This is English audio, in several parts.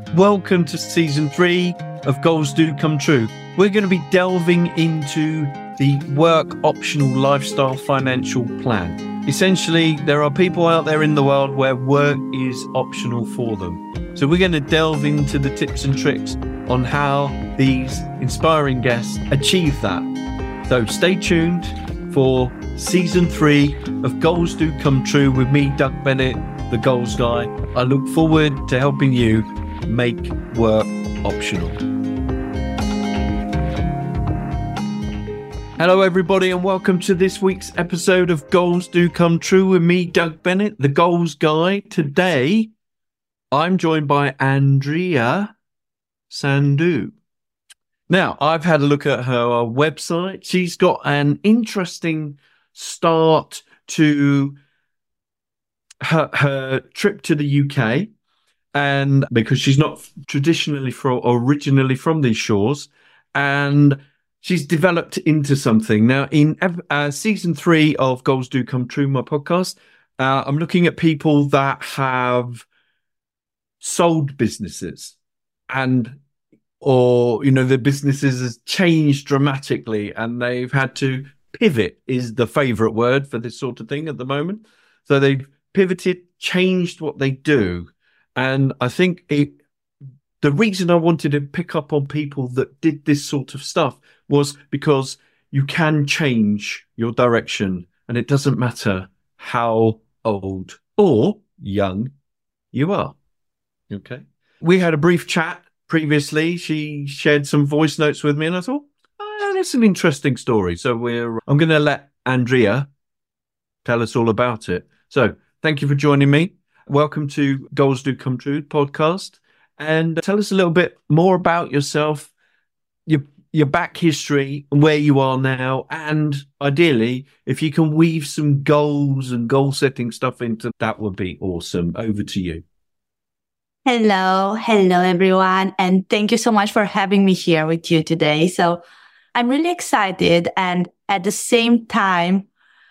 Welcome to season 3 of Goals Do Come True. We're going to be delving into the work optional lifestyle financial plan. Essentially, there are people out there in the world where work is optional for them. So we're going to delve into the tips and tricks on how these inspiring guests achieve that. So stay tuned for season 3 of Goals Do Come True with me, Doug Bennett, the Goals Guy. I look forward to helping you make work optional. Hello everybody and welcome to this week's episode of Goals Do Come True with me, Doug Bennett, the Goals Guy. Today, I'm joined by Andrea Sandhu. Now, I've had a look at her website. She's got an interesting start to her trip to the UK. And because she's not originally from these shores, and she's developed into something. Now, in season 3 of Goals Do Come True, my podcast, I'm looking at people that have sold businesses or their businesses has changed dramatically and they've had to pivot is the favorite word for this sort of thing at the moment. So they've pivoted, changed what they do. And I think the reason I wanted to pick up on people that did this sort of stuff was because you can change your direction and it doesn't matter how old or young you are. Okay. We had a brief chat previously. She shared some voice notes with me and I thought, that's an interesting story. So I'm going to let Andrea tell us all about it. So thank you for joining me. Welcome to Goals Do Come True podcast, and tell us a little bit more about yourself, your back history, and where you are now, and ideally, if you can weave some goals and goal setting stuff into that, would be awesome. Over to you. Hello everyone, and thank you so much for having me here with you today. So I'm really excited, and at the same time,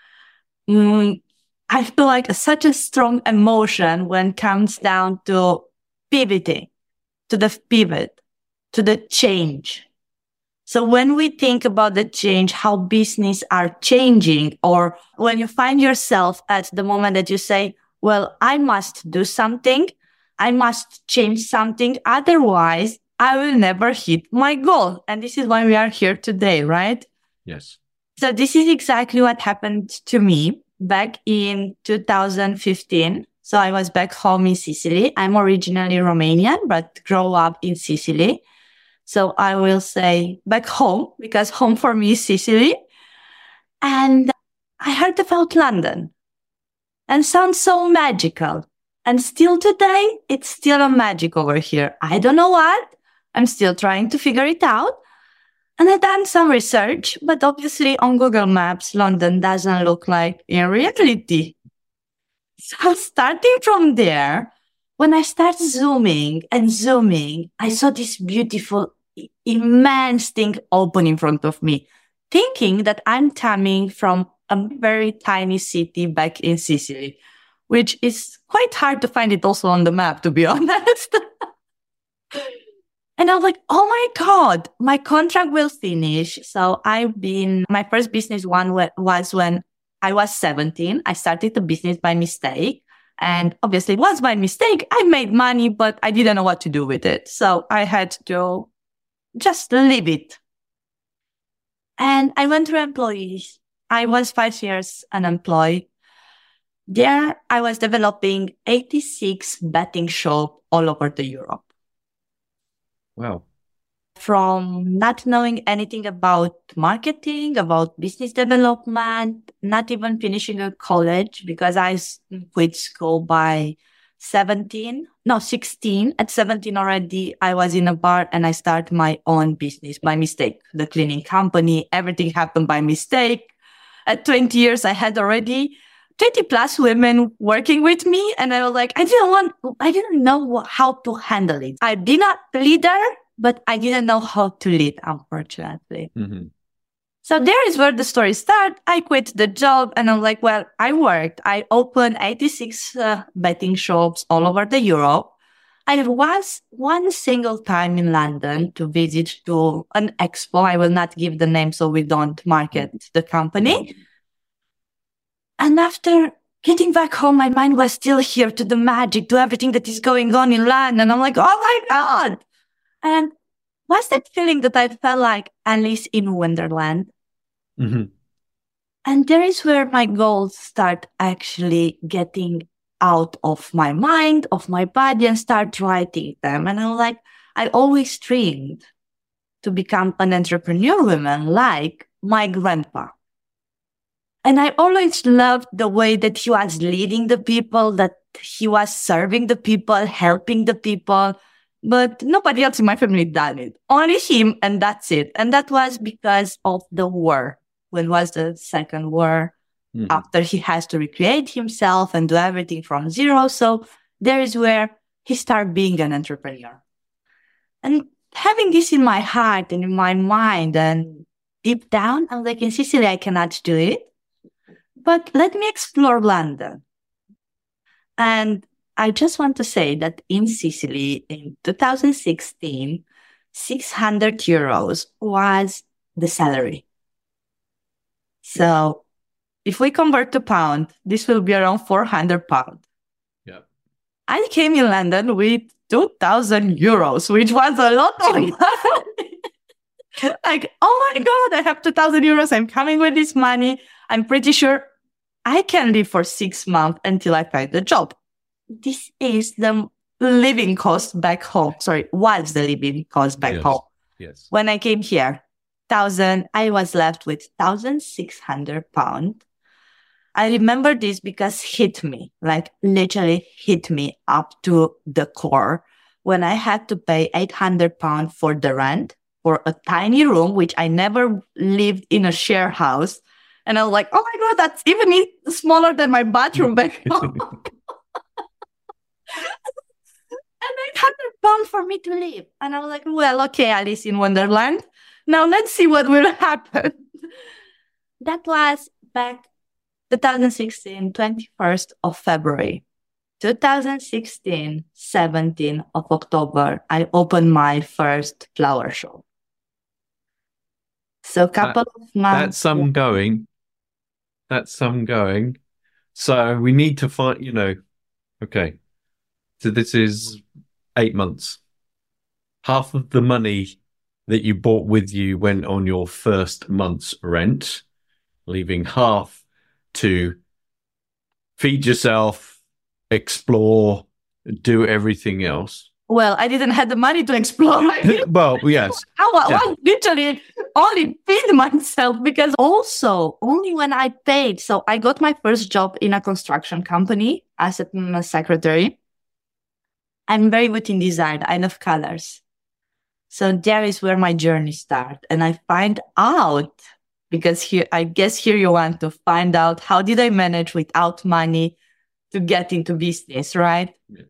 I feel like such a strong emotion when it comes down to pivoting, to the pivot, to the change. So when we think about the change, how business are changing, or when you find yourself at the moment that you say, well, I must do something, I must change something, otherwise I will never hit my goal. And this is why we are here today, right? Yes. So this is exactly what happened to me back in 2015. So I was back home in Sicily. I'm originally Romanian, but grew up in Sicily. So I will say back home because home for me is Sicily. And I heard about London and sounds so magical. And still today, it's still a magic over here. I don't know what. I'm still trying to figure it out. And I've done some research, but obviously on Google Maps, London doesn't look like in reality. So starting from there, when I start zooming, I saw this beautiful, immense thing open in front of me, thinking that I'm coming from a very tiny city back in Sicily, which is quite hard to find it also on the map, to be honest. And I was like, oh my God, my contract will finish. So my first business was when I was 17. I started the business by mistake. And obviously it was my mistake. I made money, but I didn't know what to do with it. So I had to just leave it. And I went through employees. I was 5 years unemployed. There I was developing 86 betting shops all over the Europe. Wow. From not knowing anything about marketing, about business development, not even finishing a college because I quit school by 16. At 17 already, I was in a bar and I started my own business by mistake. The cleaning company, everything happened by mistake. At 20 years, I had already 20 plus women working with me. And I was like, I didn't know how to handle it. I've been a leader, but I didn't know how to lead, unfortunately. Mm-hmm. So there is where the story starts. I quit the job and I'm like, well, I opened 86 betting shops all over the Europe. I was one single time in London to visit to an expo. I will not give the name so we don't market the company. And after getting back home, my mind was still here to the magic, to everything that is going on in London. I'm like, oh my God. And was that feeling that I felt like Alice in Wonderland? Mm-hmm. And there is where my goals start actually getting out of my mind, of my body, and start writing them. And I'm like, I always dreamed to become an entrepreneur woman like my grandpa. And I always loved the way that he was leading the people, that he was serving the people, helping the people. But nobody else in my family done it. Only him, and that's it. And that was because of the war. When was the second war? Mm-hmm. After he has to recreate himself and do everything from zero. So there is where he started being an entrepreneur. And having this in my heart and in my mind and deep down, I was like, in Sicily, I cannot do it. But let me explore London. And I just want to say that in Sicily, in 2016, 600 euros was the salary. So if we convert to pound, this will be around 400 pounds. Yeah. I came in London with 2,000 euros, which was a lot of money. Like, oh my God, I have 2,000 euros. I'm coming with this money. I'm pretty sure I can live for 6 months until I find a job. This is the living cost back home. Sorry, was the living cost back home. Yes. When I came here, I was left with 1,600 pounds. I remember this because hit me, like literally hit me up to the core when I had to pay 800 pounds for the rent for a tiny room, which I never lived in a share house. And I was like, oh my God, that's even smaller than my bathroom back home. And 800 pounds for me to live. And I was like, well, okay, Alice in Wonderland. Now let's see what will happen. That was back 2016, 21st of February. 2016, 17th of October, I opened my first flower shop. So a couple of months. That's some going. So we need to find, okay. So this is 8 months. Half of the money that you brought with you went on your first month's rent, leaving half to feed yourself, explore, do everything else. Well, I didn't have the money to explore. Well, yes. I literally only feed myself because also only when I paid. So I got my first job in a construction company as a secretary. I'm very good in design. I love colors. So there is where my journey starts. And I find out, because here you want to find out how did I manage without money to get into business, right? Yeah.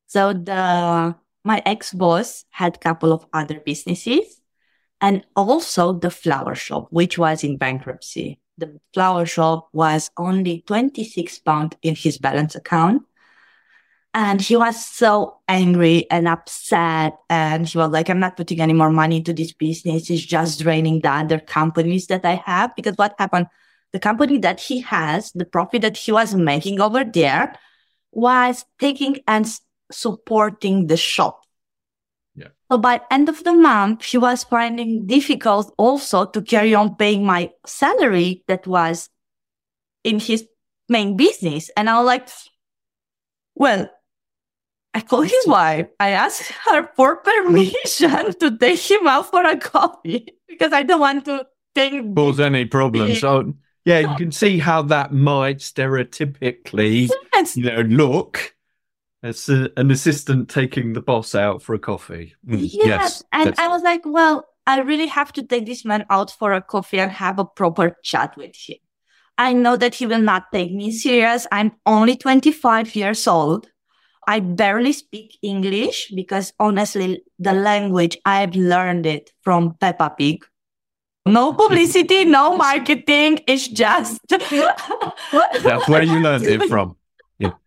So my ex-boss had a couple of other businesses and also the flower shop, which was in bankruptcy. The flower shop was only 26 pounds in his balance account. And he was so angry and upset. And he was like, I'm not putting any more money into this business. It's just draining the other companies that I have. Because what happened? The company that he has, the profit that he was making over there was taking and supporting the shop. Yeah. So by end of the month, he was finding difficult also to carry on paying my salary that was in his main business. And I was like, well, I called his wife. I asked her for permission to take him out for a coffee because I don't want to cause any problems. So yeah, you can see how that might stereotypically, look as an assistant taking the boss out for a coffee. Yes. And I was like, well, I really have to take this man out for a coffee and have a proper chat with him. I know that he will not take me serious. I'm only 25 years old. I barely speak English because honestly, the language, I've learned it from Peppa Pig. No publicity, no marketing. It's just... That's where you learned it from. Yeah.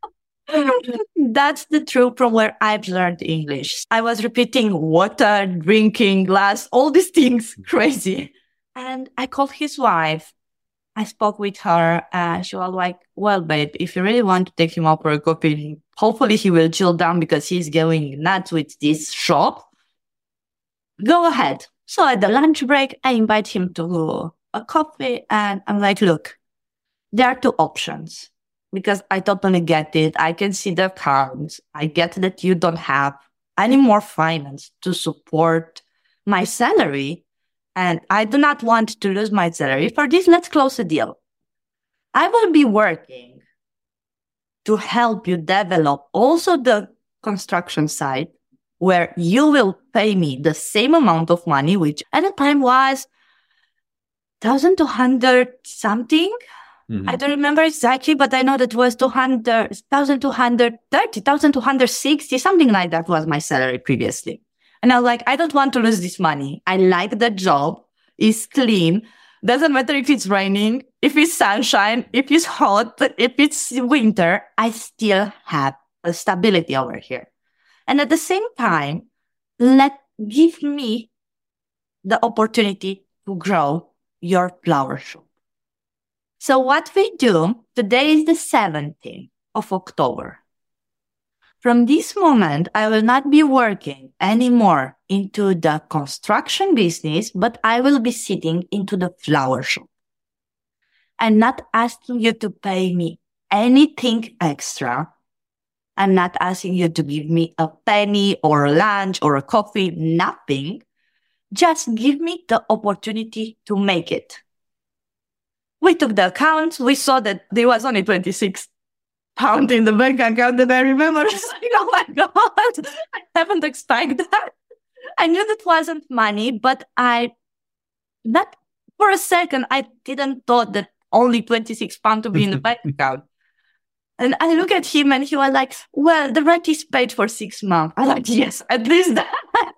That's the truth from where I've learned English. I was repeating water, drinking, glass, all these things, crazy. And I called his wife. I spoke with her and she was like, well, babe, if you really want to take him out for a coffee, hopefully he will chill down because he's going nuts with this shop. Go ahead. So at the lunch break, I invite him to a coffee and I'm like, look, there are two options because I totally get it. I can see the accounts. I get that you don't have any more finance to support my salary. And I do not want to lose my salary. For this, let's close a deal. I will be working to help you develop also the construction side where you will pay me the same amount of money, which at the time was 1,200 something. Mm-hmm. I don't remember exactly, but I know that was 1,230, 1,260, something like that was my salary previously. And I was like, I don't want to lose this money. I like the job. It's clean. Doesn't matter if it's raining, if it's sunshine, if it's hot, if it's winter, I still have a stability over here. And at the same time, give me the opportunity to grow your flower shop. So what we do, today is the 17th of October. From this moment, I will not be working anymore into the construction business, but I will be sitting into the flower shop. I'm not asking you to pay me anything extra. I'm not asking you to give me a penny or a lunch or a coffee, nothing. Just give me the opportunity to make it. We took the accounts. We saw that there was only 26 pounds in the bank account. And I remember, I was like, oh my God, I haven't expected that. I knew that wasn't money, but not for a second, I didn't thought that only 26 pounds to be in the bank account. And I look at him and he was like, well, the rent is paid for 6 months. I was like, yes, at least that.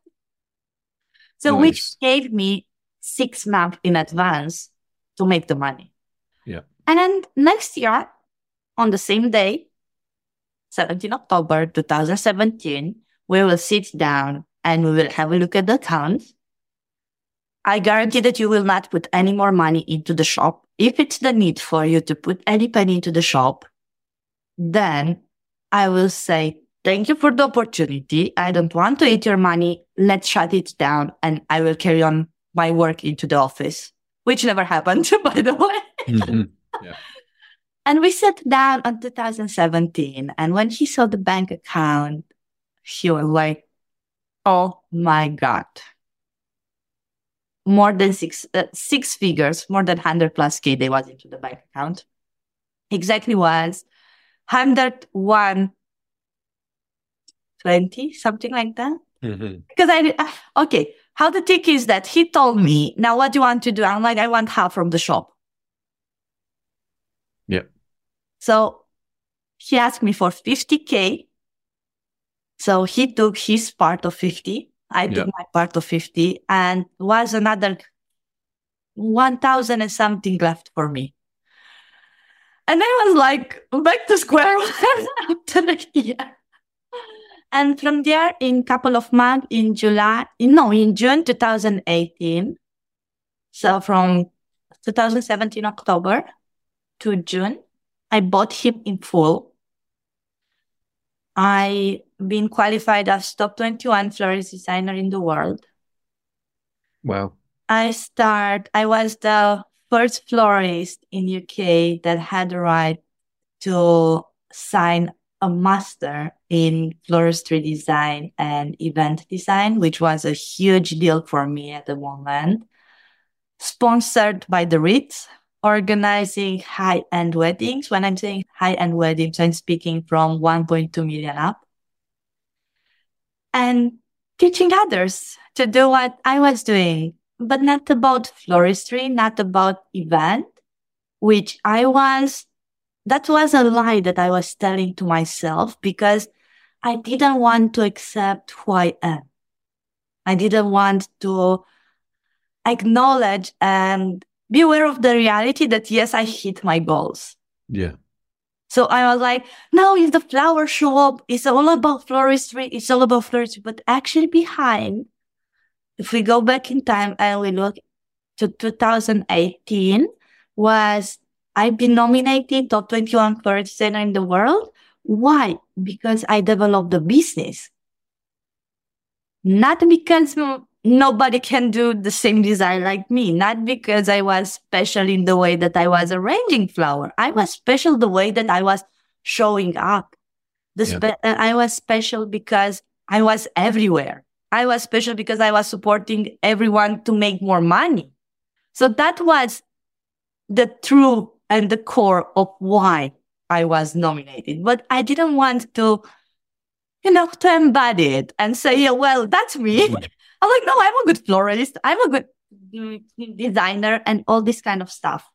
So which gave me 6 months in advance to make the money. Yeah. And then next year, on the same day, 17 October 2017, we will sit down and we will have a look at the accounts. I guarantee that you will not put any more money into the shop. If it's the need for you to put any penny into the shop, then I will say, thank you for the opportunity. I don't want to eat your money. Let's shut it down and I will carry on my work into the office, which never happened, by the way. Mm-hmm. Yeah. And we sat down on 2017. And when he saw the bank account, he was like, oh my God. More than six figures, more than 100 plus K they was into the bank account. Exactly was 101, 20, something like that. Mm-hmm. Because okay, how the trick is that he told me, now what do you want to do? I'm like, I want half from the shop. Yep. So he asked me for 50K. So he took his part of 50. I took my part of 50 and was another 1,000 and something left for me. And I was like, back to square one after a year. And from there, in a couple of months, in June 2018, so from 2017 October to June, I bought him in full. I've been qualified as top 21 florist designer in the world. Wow. I was the first florist in UK that had the right to sign a master in floristry design and event design, which was a huge deal for me at the moment. Sponsored by the Ritz, organizing high-end weddings. When I'm saying high-end weddings, I'm speaking from 1.2 million up. And teaching others to do what I was doing, but not about floristry, not about event, that was a lie that I was telling to myself because I didn't want to accept who I am. I didn't want to acknowledge and be aware of the reality that, yes, I hit my goals. Yeah. So I was like, no, it's the flower shop. It's all about floristry. It's all about floristry. But actually behind, if we go back in time and we look to 2018, was I've been nominated top 21 florist designer in the world. Why? Because I developed the business. Not because nobody can do the same design like me. Not because I was special in the way that I was arranging flower. I was special the way that I was showing up. I was special because I was everywhere. I was special because I was supporting everyone to make more money. So that was the true and the core of why I was nominated. But I didn't want to embody it and say, yeah, well, that's me. I'm like, no, I'm a good florist. I'm a good designer and all this kind of stuff.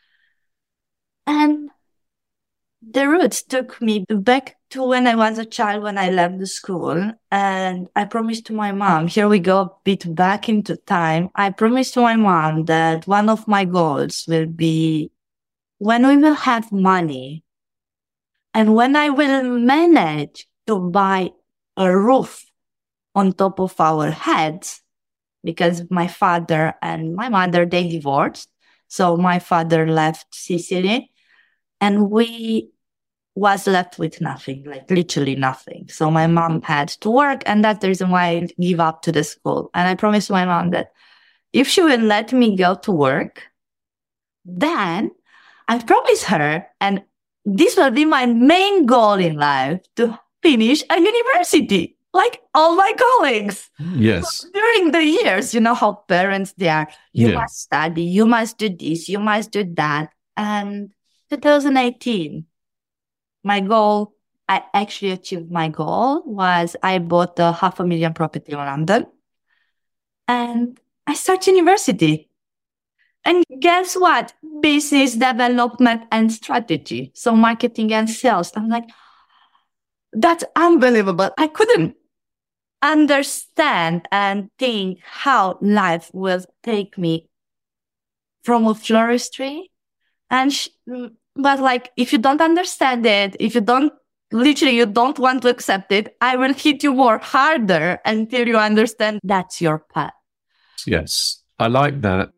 And the roots took me back to when I was a child, when I left the school. And I promised to my mom, here we go a bit back into time. I promised to my mom that one of my goals will be when we will have money and when I will manage to buy a roof on top of our heads, because my father and my mother, they divorced. So my father left Sicily and we was left with nothing, like literally nothing. So my mom had to work, and that's the reason why I give up to the school. And I promised my mom that if she will let me go to work, then I promise her, and this will be my main goal in life, to finish a university, like all my colleagues. Yes. So during the years, you know how parents they are. You must study, you must do this, you must do that. And 2018, my goal, I actually achieved my goal, was I bought a 500,000 property in London and I started university. And guess what? Business development and strategy. So marketing and sales. I'm like, that's unbelievable. I couldn't understand and think how life will take me from a floristry. But like, if you don't understand it, if you don't, literally, you don't want to accept it, I will hit you more harder until you understand that's your path. Yes, I like that.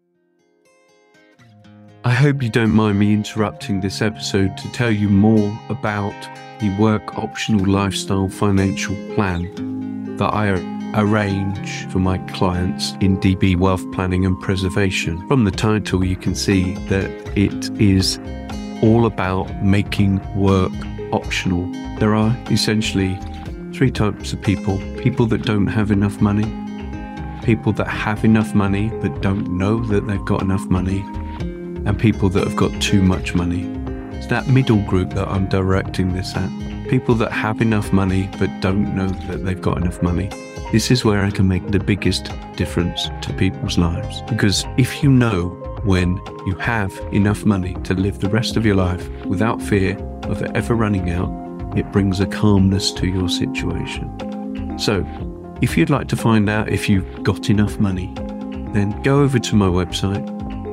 I hope you don't mind me interrupting this episode to tell you more about the work optional lifestyle financial plan that I arrange for my clients in DB Wealth Planning and Preservation. From the title, you can see that it is all about making work optional. There are essentially three types of people: people that don't have enough money, people that have enough money but don't know that they've got enough money, and people that have got too much money. It's that middle group that I'm directing this at. People that have enough money but don't know that they've got enough money. This is where I can make the biggest difference to people's lives. Because if you know when you have enough money to live the rest of your life without fear of it ever running out, it brings a calmness to your situation. So, if you'd like to find out if you've got enough money, then go over to my website,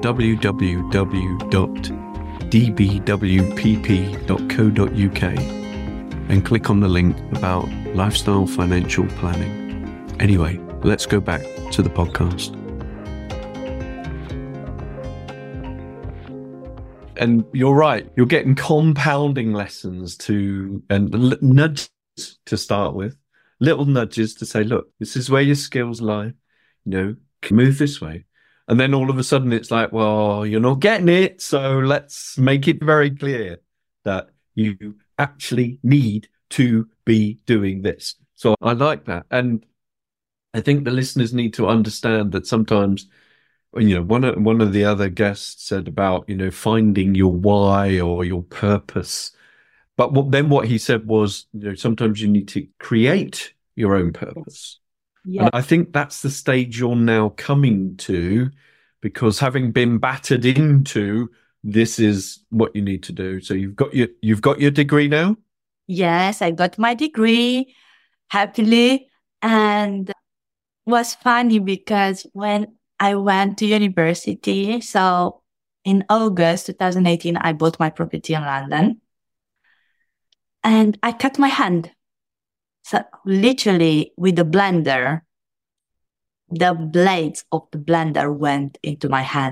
www.dbwpp.co.uk, and click on the link about lifestyle financial planning. Anyway, let's go back to the podcast. And you're right, you're getting compounding lessons and nudges to start with, little nudges to say, look, this is where your skills lie, move this way. And then all of a sudden it's like, well, you're not getting it, so let's make it very clear that you actually need to be doing this. So I like that. And I think the listeners need to understand that sometimes, one of the other guests said about, finding your why or your purpose. But what he said was, sometimes you need to create your own purpose. Yeah. And I think that's the stage you're now coming to, because having been battered into, this is what you need to do. So you've got your degree now? Yes, I got my degree happily. And it was funny because when I went to university, so in August 2018, I bought my property in London. and I cut my hand. So literally with the blender, the blades of the blender went into my hand.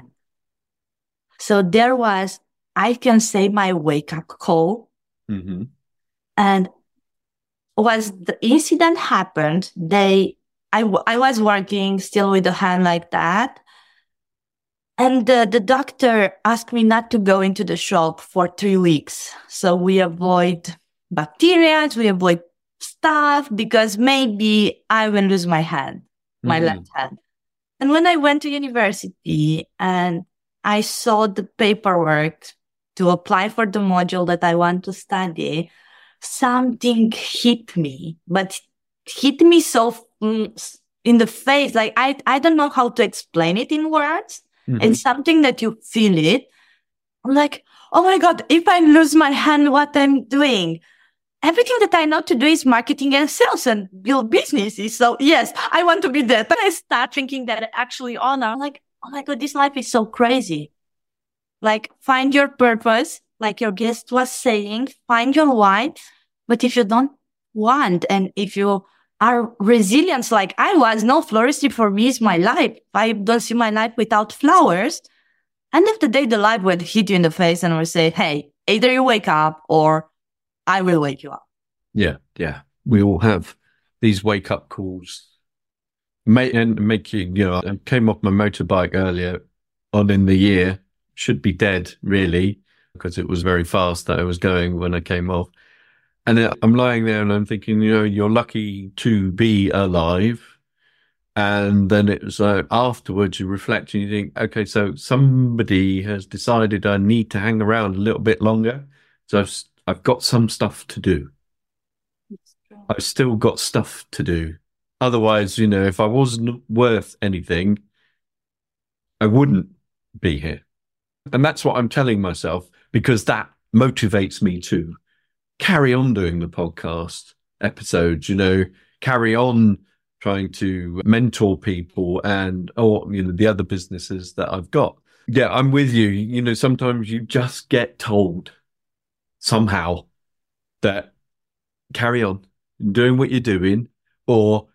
So there was, I can say, my wake up call. Mm-hmm. And was the incident happened, I was working still with the hand like that. And the doctor asked me not to go into the shop for 3 weeks. So we avoid bacteria, we avoid stuff, because maybe I will lose my hand, my left hand. And when I went to university and I saw the paperwork to apply for the module that I want to study, something hit me, but hit me so in the face. Like, I don't know how to explain it in words. Mm-hmm. It's something that you feel it. I'm like, oh my God, if I lose my hand, what I'm doing? Everything that I know to do is marketing and sales and build businesses. So yes, I want to be that. But I start thinking that actually honor, I'm like, oh my God, this life is so crazy. Like, find your purpose, like your guest was saying, find your why. But if you don't want, and if you are resilient, like I was, no, floristry for me is my life. I don't see my life without flowers. End of the day, the life would hit you in the face and will say, hey, either you wake up or I will wake you up. Yeah, yeah. We all have these wake up calls. Make you, I came off my motorbike earlier on in the year, should be dead really, because it was very fast that I was going when I came off. And I'm lying there and I'm thinking, you're lucky to be alive. And then it was afterwards you reflect and you think, okay, so somebody has decided I need to hang around a little bit longer. So I've got some stuff to do. I've still got stuff to do. Otherwise, if I wasn't worth anything, I wouldn't be here. And that's what I'm telling myself, because that motivates me to carry on doing the podcast episodes, carry on trying to mentor people and, the other businesses that I've got. Yeah, I'm with you. Sometimes you just get told somehow that carry on doing what you're doing, or,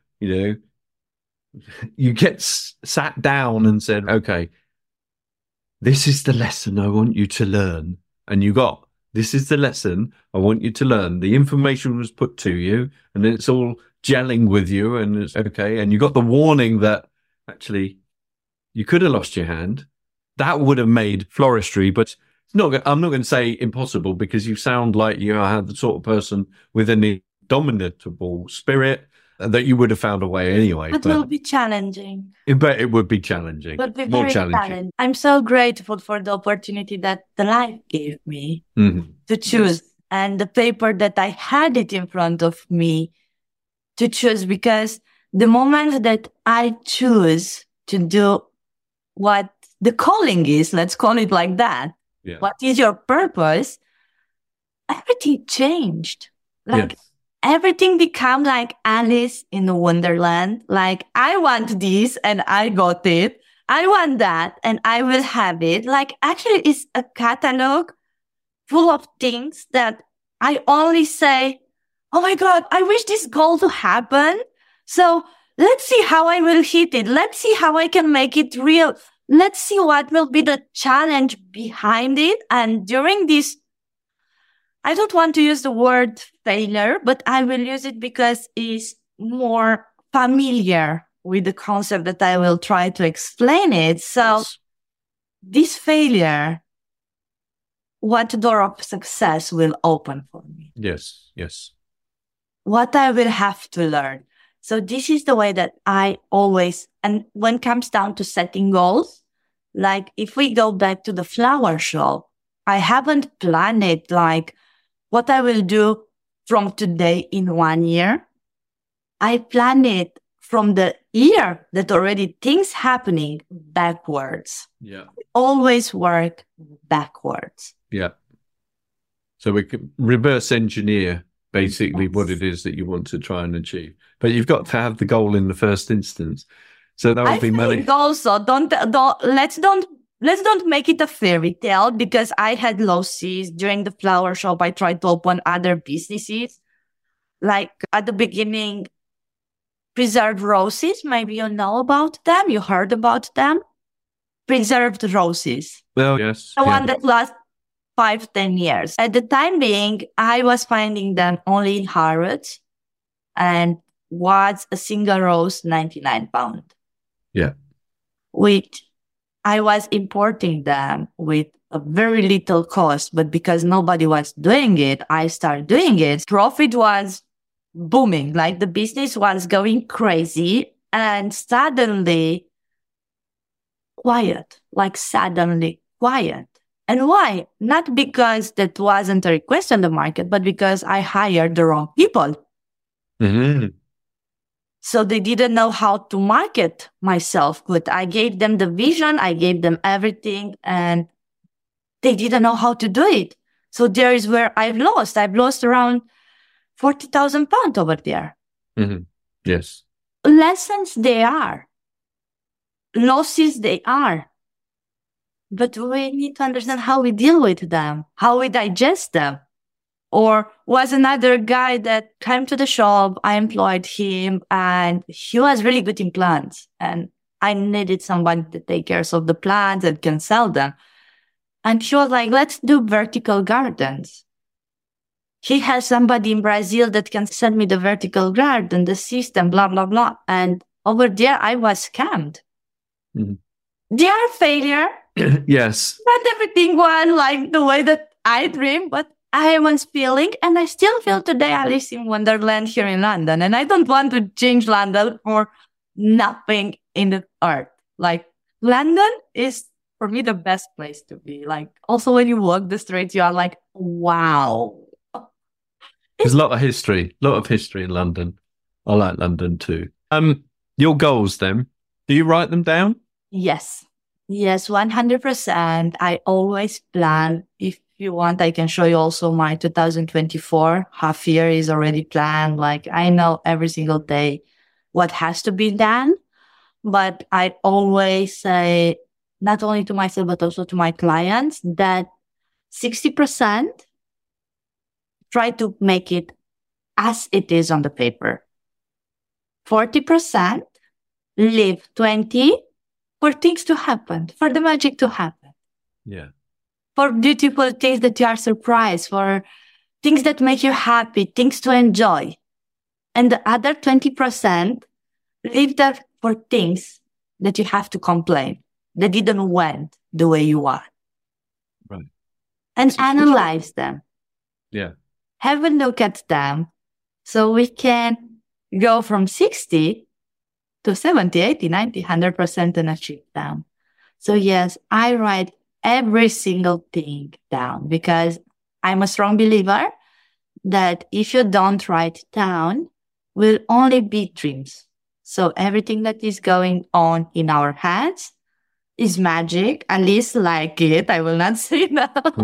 you get sat down and said, okay, this is the lesson I want you to learn. And this is the lesson I want you to learn. The information was put to you and it's all gelling with you and it's okay. And you got the warning that actually you could have lost your hand. That would have made floristry, but I'm not going to say impossible, because you sound like you are the sort of person with an indomitable spirit that you would have found a way anyway. It will be challenging. But it would be challenging. It would be more challenging. I'm so grateful for the opportunity that the life gave me to choose, and the paper that I had it in front of me to choose, because the moment that I choose to do what the calling is, let's call it like that. Yeah. What is your purpose? Everything changed. Everything became like Alice in the Wonderland. Like, I want this and I got it. I want that and I will have it. Like, actually, it's a catalog full of things that I only say, oh my God, I wish this goal to happen. So let's see how I will hit it. Let's see how I can make it real. Let's see what will be the challenge behind it. And during this, I don't want to use the word failure, but I will use it because it's more familiar with the concept that I will try to explain it. So this failure, what door of success will open for me? Yes, yes. What I will have to learn. So this is the way that I always, and when it comes down to setting goals, like if we go back to the flower shop, I haven't planned it like what I will do from today in 1 year. I plan it from the year that already things happening backwards. Yeah. Always work backwards. Yeah. So we can reverse engineer basically what it is that you want to try and achieve. But you've got to have the goal in the first instance. So that would be money. Also, let's don't let's don't make it a fairy tale, because I had losses during the flower shop. I tried to open other businesses. Like at the beginning, Preserved Roses. Maybe you know about them. You heard about them. Preserved Roses. Well, yes. The one that lasts 5-10 years. At the time being, I was finding them only in Harrods, and was a single rose £99. Yeah. Which I was importing them with a very little cost, but because nobody was doing it, I started doing it. Profit was booming, like the business was going crazy, and suddenly quiet, like suddenly quiet. And why? Not because that wasn't a request on the market, but because I hired the wrong people. Mm-hmm. So they didn't know how to market myself, but I gave them the vision, I gave them everything, and they didn't know how to do it. So there is where I've lost. I've lost around £40,000 over there. Mm-hmm. Yes. Lessons they are. Losses they are. But we need to understand how we deal with them, how we digest them. Or was another guy that came to the shop, I employed him, and he was really good in plants. And I needed somebody to take care of the plants and can sell them. And he was like, let's do vertical gardens. He has somebody in Brazil that can send me the vertical garden, the system, blah, blah, blah. And over there, I was scammed. Mm-hmm. They are failure. Yes. Not everything was like the way that I dreamed, but I was feeling, and I still feel today, Alice in Wonderland here in London. And I don't want to change London for nothing in the earth. Like, London is, for me, the best place to be. Like, also when you walk the streets, you are like, wow. There's a lot of history in London. I like London too. Your goals then, do you write them down? Yes. Yes, 100%. I always plan. If you want, I can show you also my 2024 half year is already planned. Like, I know every single day what has to be done, but I always say, not only to myself, but also to my clients, that 60% try to make it as it is on the paper. 40% leave 20 for things to happen, for the magic to happen. Yeah. For beautiful things that you are surprised, for things that make you happy, things to enjoy. And the other 20% leave that for things that you have to complain, that didn't went the way you want. Right. And analyze them. Yeah. Have a look at them so we can go from 60 to 70, 80, 90, 100% and achieve them. So yes, I write every single thing down because I'm a strong believer that if you don't write down, will only be dreams. So everything that is going on in our heads is magic, at least like it. I will not say no.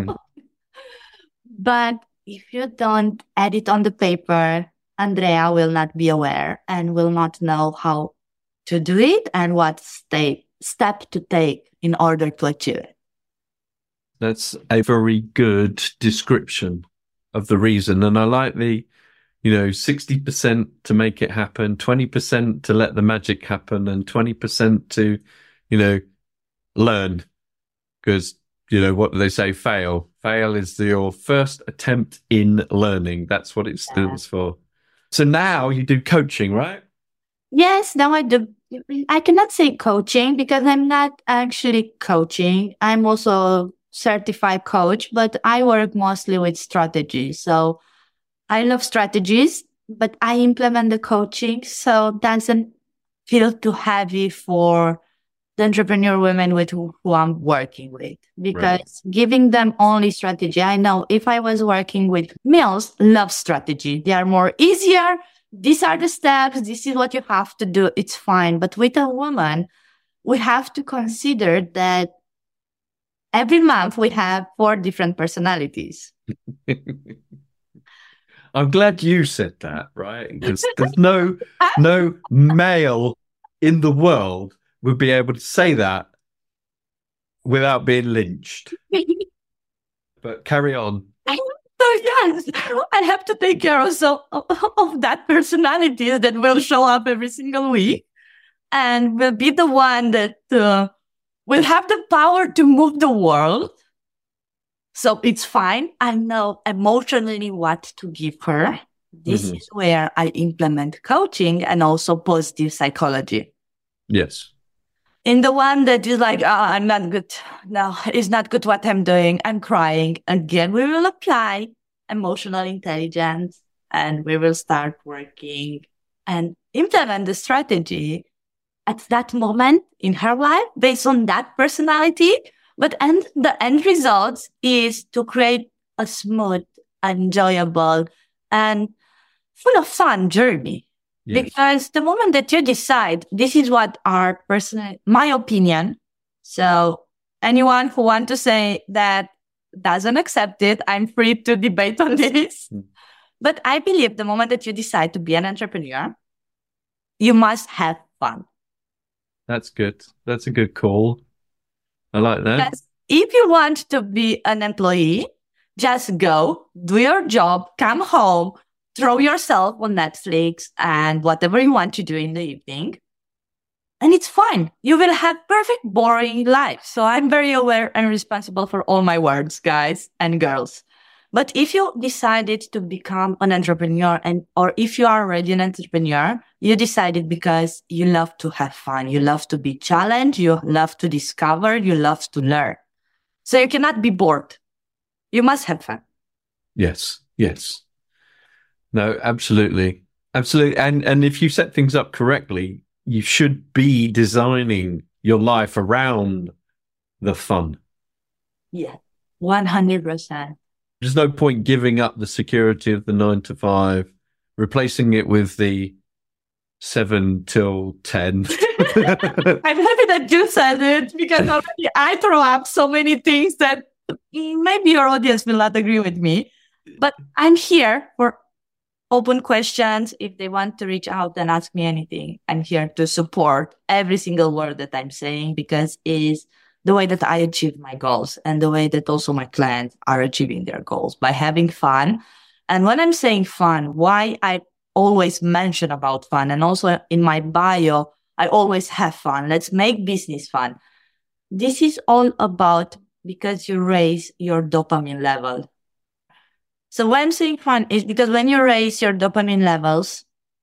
But if you don't add it on the paper, Andrea will not be aware and will not know how to do it and what step to take in order to achieve it. That's a very good description of the reason. And I like the, 60% to make it happen, 20% to let the magic happen, and 20% to, learn. Because, what do they say? Fail. Fail is your first attempt in learning. That's what it stands for. So now you do coaching, right? Yes, now I do. I cannot say coaching because I'm not actually coaching. I'm also certified coach, but I work mostly with strategy. So I love strategies, but I implement the coaching. So it doesn't feel too heavy for the entrepreneur women with who I'm working with, because giving them only strategy. I know if I was working with males, love strategy. They are more easier. These are the steps. This is what you have to do. It's fine. But with a woman, we have to consider that every month we have 4 different personalities. I'm glad you said that, right? Because there's no male in the world would be able to say that without being lynched. But carry on. So yes, I have to take care also of that personality that will show up every single week and will be the one that will have the power to move the world. So it's fine. I know emotionally what to give her. This is where I implement coaching and also positive psychology. Yes. In the one that is like, I'm not good. No, it's not good what I'm doing. I'm crying. Again, we will apply emotional intelligence and we will start working and implement the strategy at that moment in her life based on that personality. But the end result is to create a smooth, enjoyable, and full of fun journey. Yes. Because the moment that you decide, this is what our personal, my opinion. So anyone who wants to say that doesn't accept it, I'm free to debate on this. But I believe the moment that you decide to be an entrepreneur, you must have fun. That's good. That's a good call. I like that. Because if you want to be an employee, just go, do your job, come home, throw yourself on Netflix and whatever you want to do in the evening. And it's fine. You will have perfect, boring life. So I'm very aware and responsible for all my words, guys and girls. But if you decided to become an entrepreneur or if you are already an entrepreneur, you decided because you love to have fun. You love to be challenged. You love to discover. You love to learn. So you cannot be bored. You must have fun. Yes. Yes. No, absolutely. Absolutely. And if you set things up correctly, you should be designing your life around the fun. Yeah, 100%. There's no point giving up the security of the 9 to 5, replacing it with the 7 till 10. I'm happy that you said it because already I throw up so many things that maybe your audience will not agree with me. But I'm here for open questions. If they want to reach out and ask me anything, I'm here to support every single word that I'm saying because it is the way that I achieve my goals and the way that also my clients are achieving their goals by having fun. And when I'm saying fun, why I always mention about fun and also in my bio, I always have fun. Let's make business fun. This is all about because you raise your dopamine level. So when I'm saying fun is because when you raise your dopamine levels,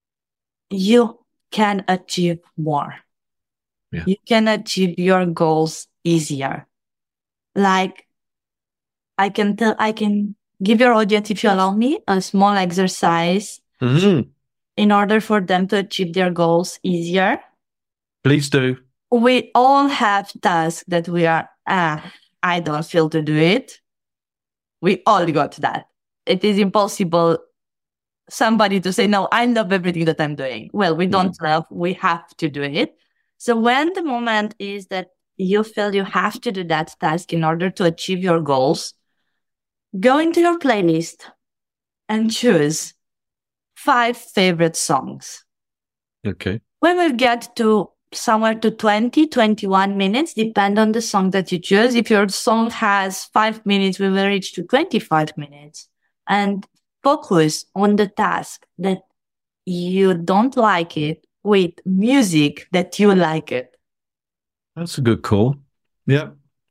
you can achieve more. Yeah. You can achieve your goals easier. Like I can give your audience, if you allow me, a small exercise in order for them to achieve their goals easier. Please do. We all have tasks that we are, I don't feel to do it. We all got that. It is impossible somebody to say, no, I love everything that I'm doing. Well, we don't love, we have to do it. So when the moment is that you feel you have to do that task in order to achieve your goals, go into your playlist and choose 5 favorite songs. Okay. We will get to somewhere to 20, 21 minutes, depend on the song that you choose. If your song has 5 minutes, we will reach to 25 minutes. And focus on the task that you don't like it with music that you like it. That's a good call. Yeah.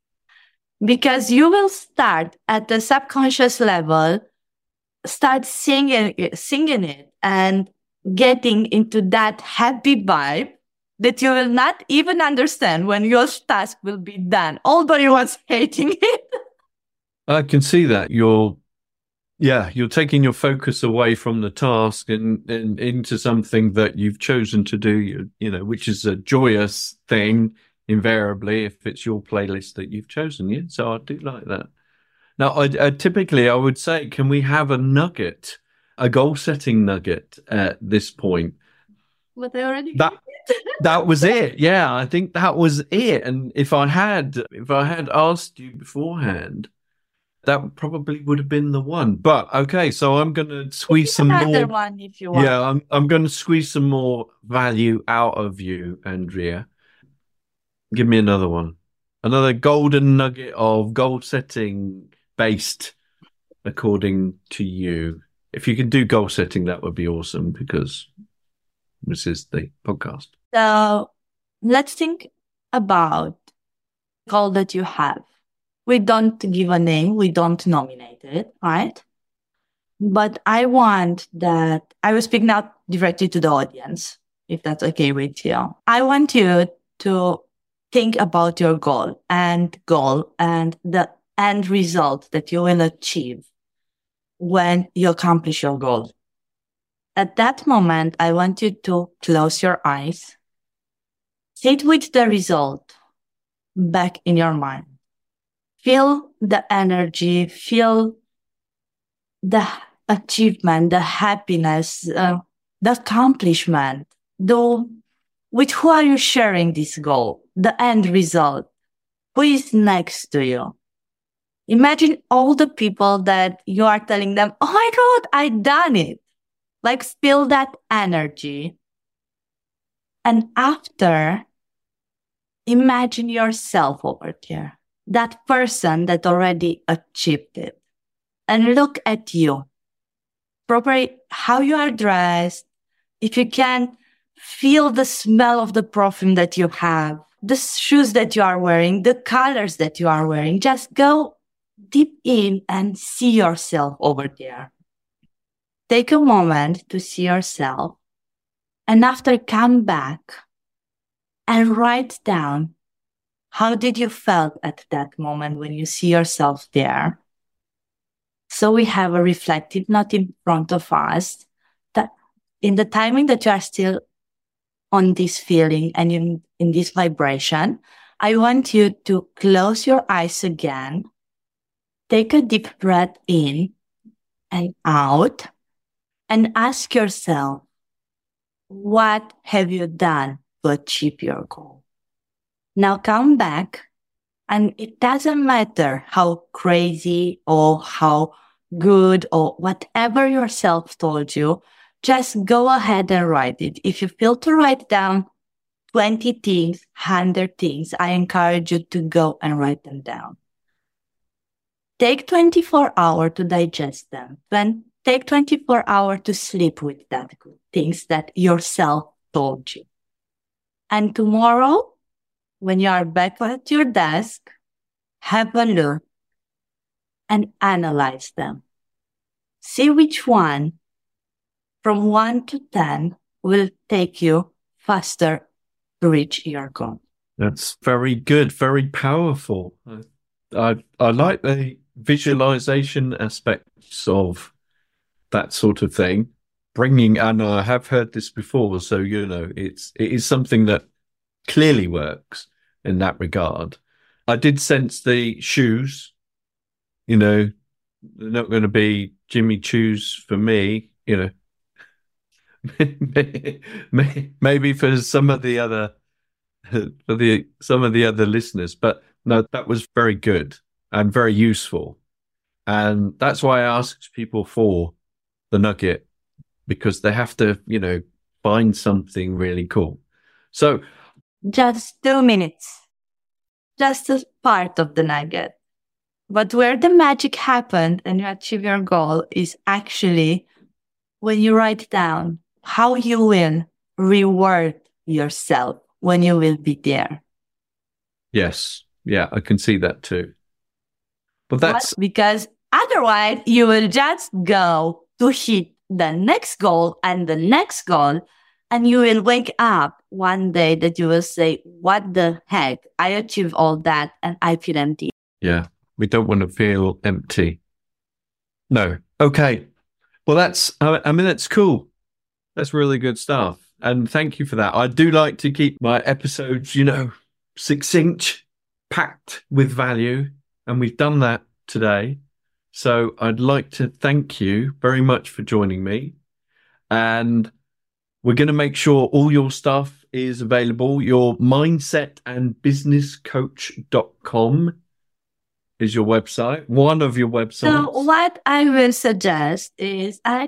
Because you will start at the subconscious level, start singing it and getting into that happy vibe that you will not even understand when your task will be done, although you was hating it. I can see that. You're taking your focus away from the task and into something that you've chosen to do, which is a joyous thing, invariably, if it's your playlist that you've chosen. Yeah, so I do like that. Now, I typically would say, can we have a nugget, a goal-setting nugget at this point? But I already that was it. Yeah, I think that was it. And if I had asked you beforehand, that probably would have been the one. But okay, so I'm going to squeeze some more. One if you want. Yeah, I'm going to squeeze some more value out of you, Andrea. Give me another one. Another golden nugget of goal setting based according to you. If you can do goal setting, that would be awesome because this is the podcast. So let's think about the goal that you have. We don't give a name. We don't nominate it, right? But I want that I will speak now directly to the audience, if that's okay with you. I want you to think about your goal and the end result that you will achieve when you accomplish your goal. At that moment, I want you to close your eyes, sit with the result back in your mind. Feel the energy, feel the achievement, the happiness, the accomplishment. With who are you sharing this goal? The end result. Who is next to you? Imagine all the people that you are telling them, oh my God, I done it. Like feel that energy. And after, imagine yourself over there, that person that already achieved it. And look at you. Properly, how you are dressed. If you can feel the smell of the perfume that you have, the shoes that you are wearing, the colors that you are wearing, just go deep in and see yourself over there. Take a moment to see yourself. And after, come back and write down how did you felt at that moment when you see yourself there. So we have a reflective note in front of us that in the timing that you are still on this feeling and in this vibration, I want you to close your eyes again, take a deep breath in and out, and ask yourself, what have you done to achieve your goal? Now come back, and it doesn't matter how crazy or how good or whatever yourself told you, just go ahead and write it. If you feel to write down 20 things, 100 things, I encourage you to go and write them down. Take 24 hours to digest them. Then take 24 hours to sleep with that good things that yourself told you. And tomorrow, when you are back at your desk, have a look and analyze them. See which one from 1 to 10 will take you faster to reach your goal. That's very good, very powerful. I like the visualization aspects of that sort of thing. And I have heard this before, so it is something that clearly works in that regard. I did sense the shoes, they're not going to be Jimmy Choos for me, maybe for some of the other listeners, but no, that was very good and very useful. And that's why I asked people for the nugget, because they have to, find something really cool. So just 2 minutes, just a part of the nugget. But where the magic happened and you achieve your goal is actually when you write down how you will reward yourself when you will be there. Yes. Yeah, I can see that too. But that's because otherwise you will just go to hit the next goal and the next goal, and you will wake up one day that you will say, what the heck? I achieved all that and I feel empty. Yeah, we don't want to feel empty. No. Okay. Well, that's cool. That's really good stuff. And thank you for that. I do like to keep my episodes, succinct, packed with value. And we've done that today. So I'd like to thank you very much for joining me. And we're going to make sure all your stuff is available. Your mindsetandbusinesscoach.com is your website, one of your websites. So what I will suggest is I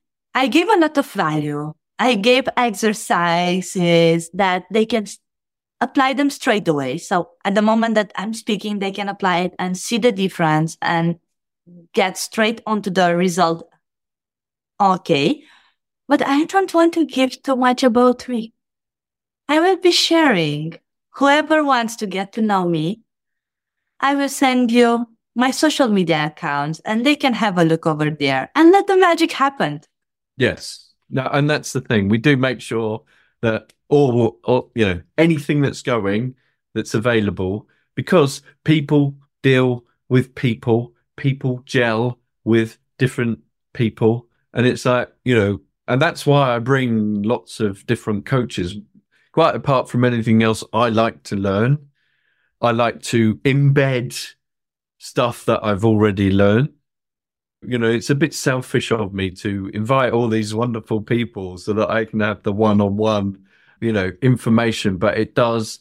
give a lot of value. I gave exercises that they can apply them straight away. So at the moment that I'm speaking, they can apply it and see the difference and get straight onto the result. Okay. But I don't want to give too much about me. I will be sharing. Whoever wants to get to know me, I will send you my social media accounts and they can have a look over there and let the magic happen. Yes. No, and that's the thing. We do make sure that all anything that's going, that's available, because people deal with people gel with different people. And it's like, and that's why I bring lots of different coaches. Quite apart from anything else, I like to learn. I like to embed stuff that I've already learned. It's a bit selfish of me to invite all these wonderful people so that I can have the one-on-one, information, but it does,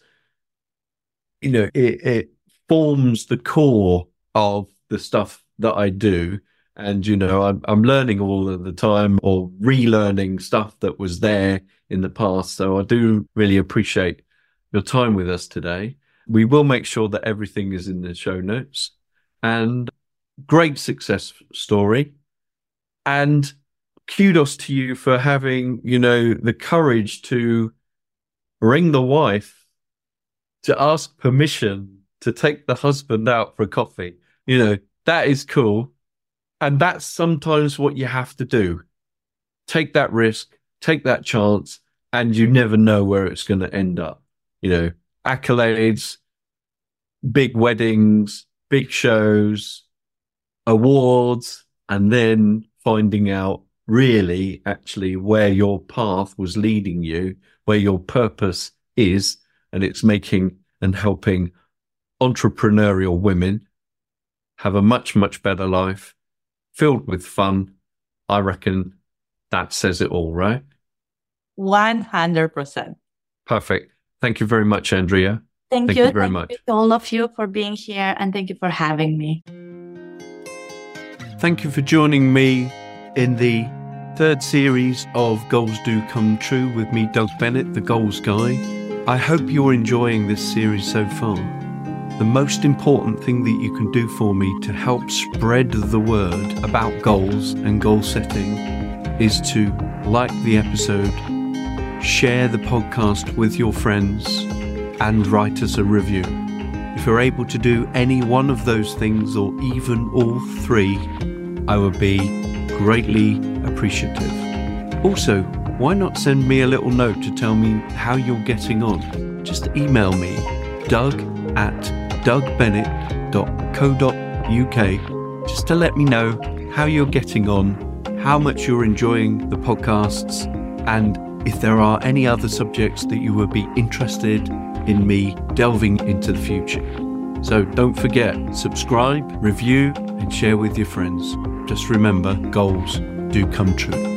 it forms the core of the stuff that I do. And, I'm learning all of the time or relearning stuff that was there in the past. So I do really appreciate your time with us today. We will make sure that everything is in the show notes. And great success story. And kudos to you for having, the courage to ring the wife to ask permission to take the husband out for a coffee. That is cool. And that's sometimes what you have to do. Take that risk, take that chance, and you never know where it's going to end up. Accolades, big weddings, big shows, awards, and then finding out really actually where your path was leading you, where your purpose is, and it's making and helping entrepreneurial women have a much, much better life, filled with fun. I reckon that says it all, right? 100%. Perfect. Thank you very much, Andrea. Thank you very much. Thank you to all of you for being here, and thank you for having me. Thank you for joining me in the third series of Goals Do Come True with me, Doug Bennett, the Goals Guy. I hope you're enjoying this series so far. The most important thing that you can do for me to help spread the word about goals and goal setting is to like the episode, share the podcast with your friends, and write us a review. If you're able to do any one of those things, or even all three, I would be greatly appreciative. Also, why not send me a little note to tell me how you're getting on? Just email me, doug@dougbennett.co.uk, just to let me know how you're getting on, how much you're enjoying the podcasts, and if there are any other subjects that you would be interested in me delving into the future. So don't forget, subscribe, review, and share with your friends. Just remember, goals do come true.